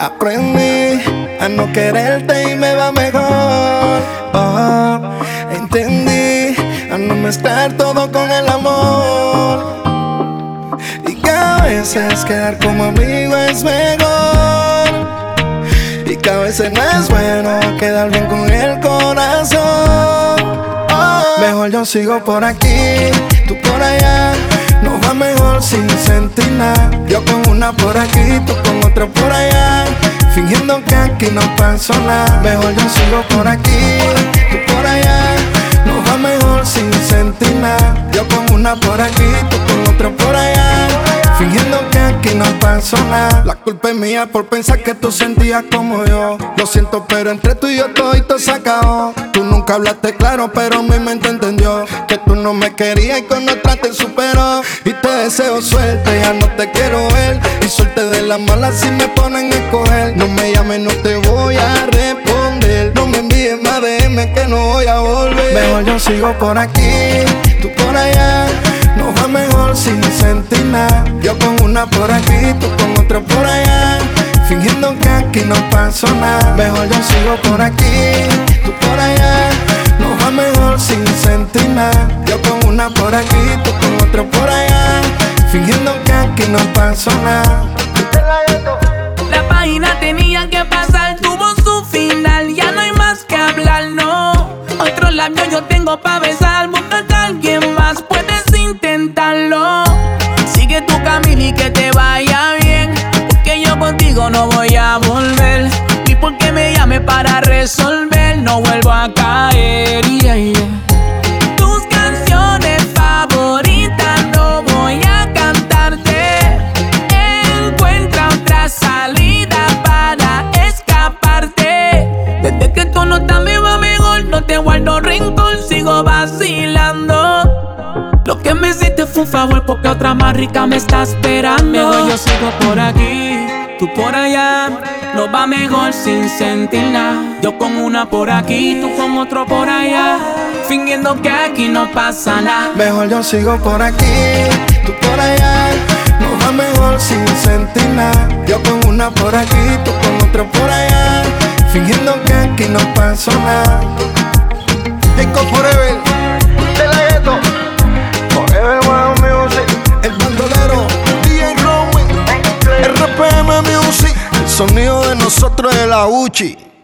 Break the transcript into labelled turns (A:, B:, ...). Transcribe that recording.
A: Aprendí a no quererte y me va mejor. Oh, entendí a no mezclar todo con el amor. Y que a veces quedar como amigo es mejor. Y que a veces no es bueno quedar bien con el corazón. Oh, mejor yo sigo por aquí, tú por allá. Nos va mejor sin sentir nada. Yo con una por aquí, tú con otra por allá. Fingiendo que aquí no pasó nada. Mejor yo sigo por aquí, tú por allá. Nos va mejor sin sentir nada. Yo con una por aquí, tú con otra por allá. Fingiendo que aquí no pasó nada. La culpa es mía por pensar que tú sentías como yo. Lo siento, pero entre tú y yo todito se acabó. Tú nunca hablaste claro, pero mi mente entendió que tú no me querías y con otra te superó. Y te deseo suerte, ya no te quiero ver. Y suerte de la mala si me ponen a escoger. No me llames, no te voy a responder. No me envíes más DM que no voy a volver. Mejor yo sigo por aquí, tú por allá. Nos va mejor sin sentir nada. Yo con una por aquí, tú con otra por allá. Fingiendo que aquí no pasó nada. Mejor yo sigo por aquí, tú por allá. Nos va mejor sin sentir nada. Yo con una por aquí, tú con otra por allá. Fingiendo que aquí no pasó nada.
B: La página tenía que pasar, tuvo su final. Ya no hay más que hablar, no. Otro labio yo tengo pa' besar. Buscarte a alguien más, puedes intentarlo. Sigue tu camino y que te vaya bien, porque yo contigo no voy a volver. Y porque me llame para resolver, no vuelvo a caer. Yeah, yeah. Tus canciones favoritas no voy a cantarte. Encuentra otra salida para escaparte. Desde que tú no estás me va mejor. No te guardo rencor, sigo vacilando. Lo que me hiciste fue un favor porque otra más rica me está esperando. Mejor yo sigo por aquí, tú por allá. Nos va mejor sin sentir nada. Yo con una por aquí, tú con otro por allá. Fingiendo que aquí no pasa nada.
A: Mejor yo sigo por aquí, tú por allá. Nos va mejor sin sentir nada. Yo con una por aquí, tú con otra por allá. Fingiendo que aquí no pasó nada. Eco Forever, de la gueto. Forever One Music. El bandolero, DJ Romy. RPM Music. El sonido de nosotros es la Uchi.